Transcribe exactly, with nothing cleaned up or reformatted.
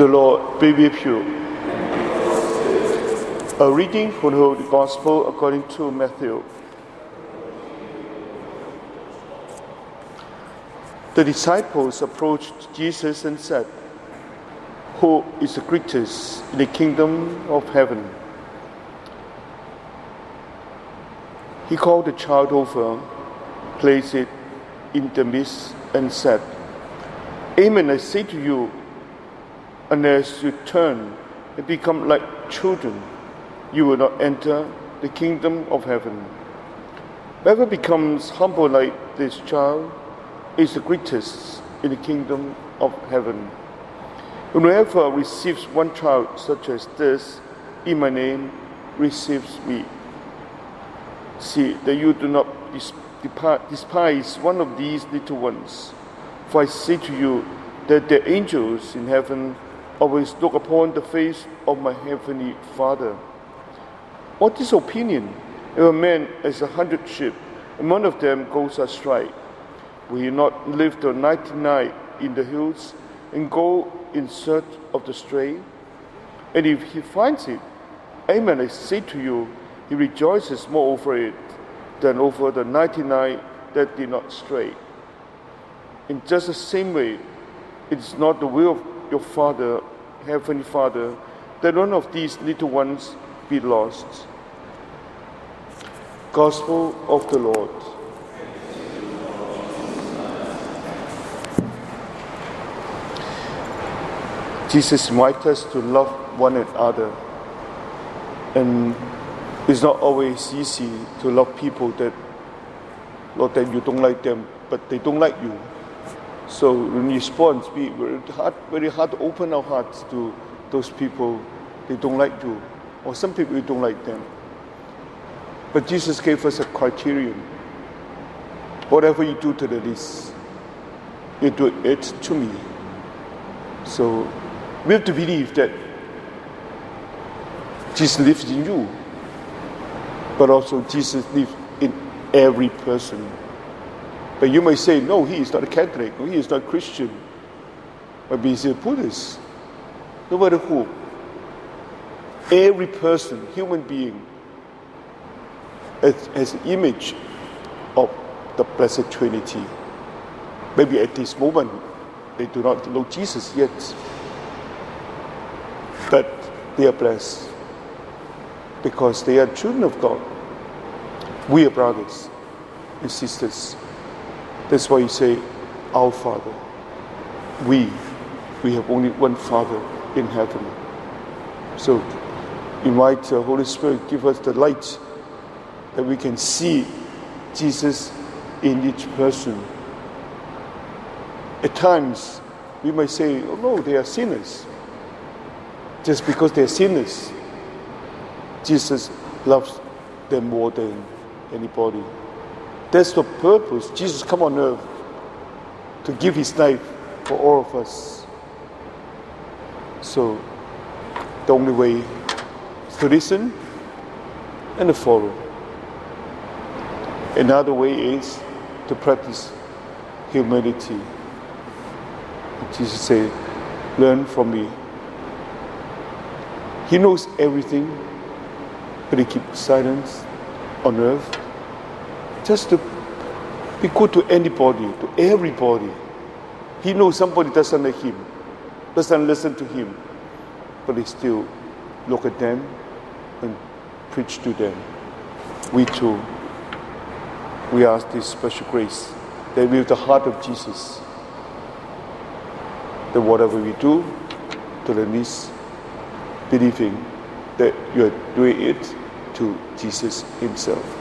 The Lord be with you. A reading from the Holy Gospel according to Matthew. The disciples approached Jesus and said, "Who is the greatest in the kingdom of heaven?" He called the child over, placed it in the midst, and said, "Amen, I say to you, unless you turn and become like children, you will not enter the kingdom of heaven. Whoever becomes humble like this child is the greatest in the kingdom of heaven. And whoever receives one child such as this in my name receives me. See that you do not despise one of these little ones, for I say to you that the angels in heaven always look upon the face of my heavenly Father. What is opinion? If a man has a hundred sheep, and one of them goes astray, will he not leave the ninety-nine in the hills and go in search of the stray? And if he finds it, amen, I say to you, he rejoices more over it than over the ninety-nine that did not stray. In just the same way, it is not the will of your Father, Heavenly Father, that none of these little ones be lost." Gospel of the Lord. Jesus invites us to love one another, and it's not always easy to love people that, Lord, that you don't like them, but they don't like you. So in response, we very hard, very hard to open our hearts to those people they don't like you, or some people we don't like them. But Jesus gave us a criterion. Whatever you do to the least, you do it to me. So we have to believe that Jesus lives in you, but also Jesus lives in every person. But you may say, no, he is not a Catholic, or he is not Christian. Maybe he's a Buddhist. No matter who. Every person, human being, has an image of the Blessed Trinity. Maybe at this moment, they do not know Jesus yet. But they are blessed because they are children of God. We are brothers and sisters. That's why you say, our Father. We, we have only one Father in heaven. So, invite the Holy Spirit, give us the light that we can see Jesus in each person. At times, we might say, oh no, they are sinners. Just because they are sinners, Jesus loves them more than anybody. That's the purpose. Jesus came on earth to give his life for all of us. So, the only way is to listen and to follow. Another way is to practice humility. Jesus said, "Learn from me." He knows everything, but he keeps silence on earth just to be good to anybody, to everybody. He knows somebody doesn't like him, doesn't listen to him, but he still look at them and preach to them. We too, we ask this special grace that we have the heart of Jesus, that whatever we do, to the least, believing that you are doing it to Jesus himself.